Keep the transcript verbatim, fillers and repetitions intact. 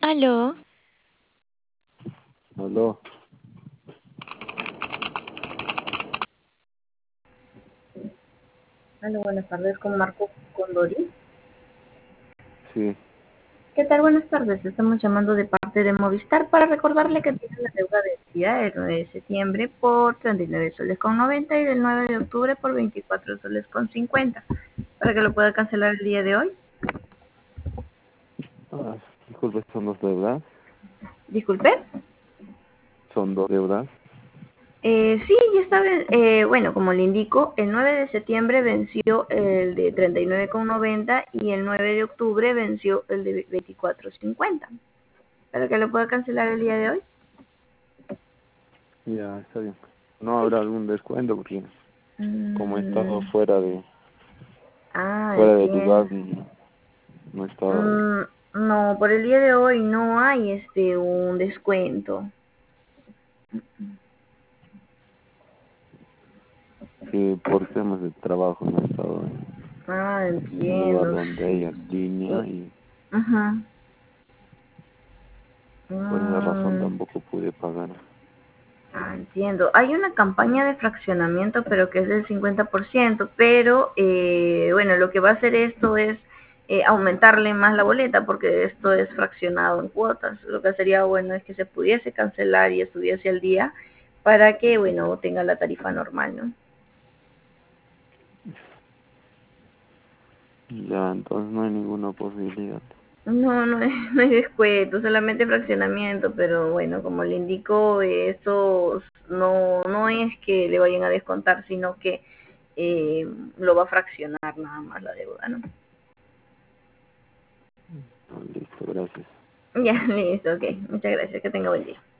Aló, Aló, Hola, buenas tardes, con Marco Condori. sí. ¿Qué tal? Buenas tardes. Estamos llamando de parte de Movistar para recordarle que tiene la deuda vencida el nueve de septiembre por treinta y nueve soles con noventa y del nueve de octubre por veinticuatro soles con cincuenta. Para que lo pueda cancelar el día de hoy. Ah, disculpe, son dos deudas. Disculpe. Son dos deudas. Eh, sí, ya está. ven- Eh, bueno, como le indico, el nueve de septiembre venció el de treinta y nueve con noventa y el nueve de octubre venció el de veinticuatro cincuenta. Para que lo pueda cancelar el día de hoy. Ya, está bien. No habrá algún descuento porque como he estado Mm, fuera de ah, fuera de lugar, entiendo. no, no he estado. Mm, no, por el día de hoy no hay este un descuento. Sí, por temas de trabajo no he estado en Ah, un lugar entiendo, donde haya sí. línea Y, y ajá. por esa razón Mm, tampoco pude pagar. ah, entiendo. Hay una campaña de fraccionamiento, pero que es del cincuenta por ciento, pero eh, bueno, lo que va a hacer esto es eh, aumentarle más la boleta, porque esto es fraccionado en cuotas. Lo que sería bueno es que se pudiese cancelar y estuviese al día para que, bueno, tenga la tarifa normal, ¿no? Ya, entonces no hay ninguna posibilidad. No, no hay, no hay descuento, solamente fraccionamiento, pero bueno, como le indico, eh, esto no, no es que le vayan a descontar, sino que eh, lo va a fraccionar nada más la deuda, ¿no? Ah, listo, gracias. Ya, listo, ok. Muchas gracias, que tenga buen día.